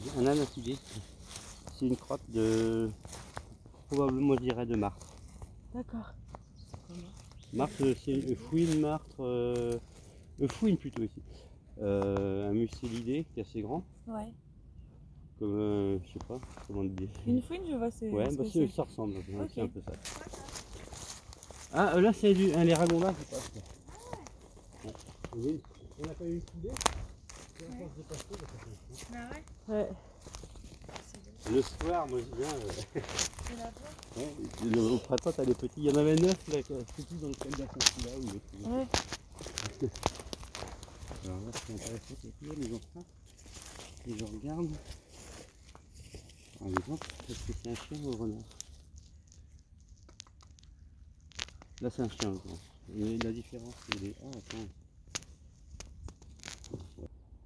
un anatidé. C'est une crotte de, probablement je dirais de martre. D'accord. C'est comment? Martre, c'est une fouine, martre, fouine plutôt ici. Un mucélidé qui est assez grand. Ouais. Comme, je sais pas comment le dire. Une fouine, je vois, c'est. Ouais, ce bah que c'est. ça ressemble, Ok. c'est un peu ça. Ah, là c'est les ragondas qui passent. Ouais. On n'a pas eu une coulée. Ouais. Le soir, moi je viens. C'est la voie. Ouais, au printemps, t'as des petits. Il y en avait 9 là, tout dans le col d'Aconci là où il Ouais. Alors là, c'est intéressant, c'est qu'il y a les enfants. Et je regarde. Par exemple, est-ce que c'est un chien ou un renard? Là, c'est un chien, je pense. Et la différence, c'est les. Ah, attends.